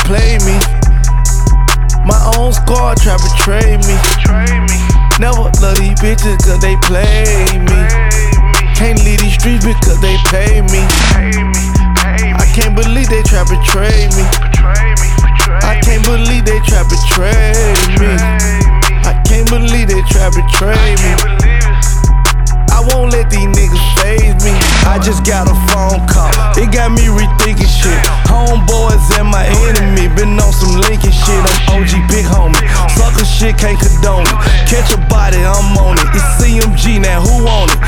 play me. My own squad try to betray me. Never love these bitches cause they play me. Can't leave these streets because they pay me. I can't believe they try to betray me. I can't believe they try to betray me. I can't believe they try to betray me. I won't let these niggas faze me. I just got a phone call, it got me rethinking shit. Homeboys and my enemy, been on some Lincoln shit. I'm OG big homie, sucker shit can't condone it. Catch a body, I'm on it. It's CMG now, who on it?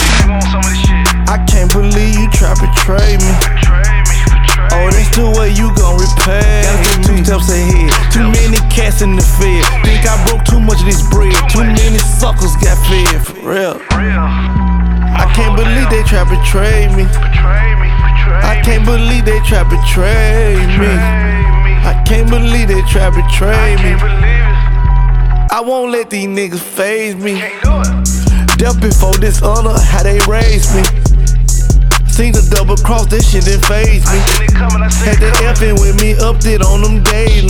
I can't believe you try to betray me. Oh, that's the way you gon' repay. Gotta get 2 steps ahead. Too many cats in the fed. Think I broke too much of this bread. Too many suckers got fed, for real. I can't believe they try to betray me. I can't believe they try to betray me. I can't believe they try to betray me. I won't let these niggas faze me. Death before this honor, how they raised me. Seen the double cross, that shit didn't faze me. Had the F-in with me, upped it on them daily.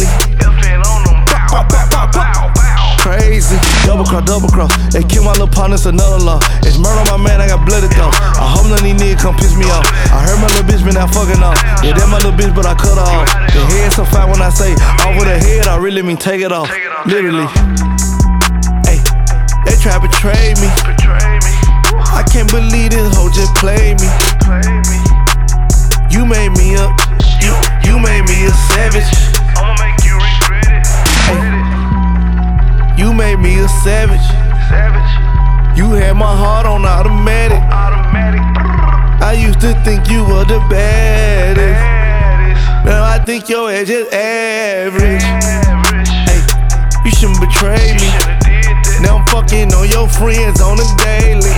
Crazy, double cross. They kill my little partner, it's another law. It's murder on my man, I got blooded though. I hope none of these niggas come piss me off. I heard my little bitch been out fucking off. Yeah, that my little bitch, but I cut her off. The head so fat when I say off with the head, I really mean take it off. Literally. Hey, they try to betray me. I can't believe this hoe just played me. You made me up, you made me a savage. I'ma make you regret it. You made me a savage. You had my heart on automatic. I used to think you were the baddest. Now I think your ass just average. Hey, you shouldn't betray me. Now I'm fucking on your friends on the daily.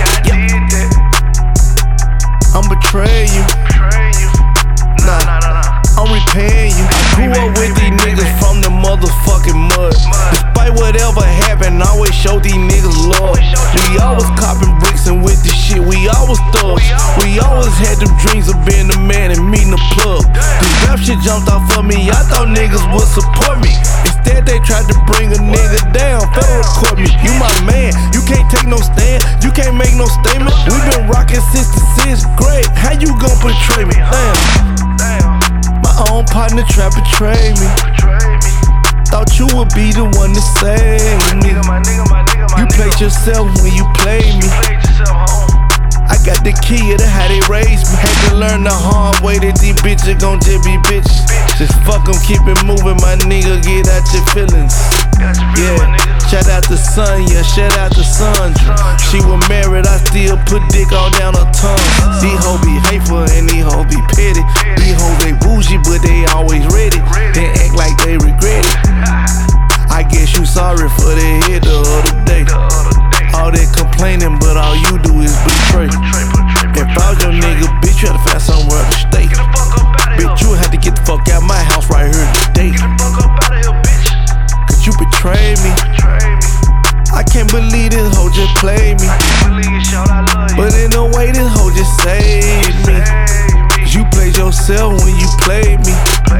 I'm betraying you. Nah, I'm repaying you. I grew up with these niggas from the motherfucking mud. Despite whatever happened, I always show these niggas love. We always copping bricks and with this shit, we always thugs. We always had them dreams of being the man and meeting the plug. This rap shit jumped off of me, I thought niggas would support me. Instead they tried to bring a nigga down, federal court me. You my man, you can't take no stand, you can't make no statement. We been rocking since the 6th grade, how you gon' betray me? Damn. My own partner tried to betray me. Thought you would be the one to save me. You played yourself when you played me. I got the key to how they raised me. Had to learn the hard way that these bitches gon' just be bitches. Just fuck 'em, keep it moving, my nigga, get out your feelings. Yeah, shout out to Sonya, shout out to Sandra. She was married, I still put dick all down her tongue. These hoes be hateful and these hoes be petty. These hoes they bougie, but they always ready. They act like they regret it. I guess you sorry for the hit the other day. All that complaining, but all you do is betray. If I was your nigga, bitch, you had to find somewhere to stay. Bitch, you had to get the fuck out my house right here today. Cause you betrayed me. I can't believe this hoe just played me. But in a way, this hoe just saved me. Cause you played yourself when you played me.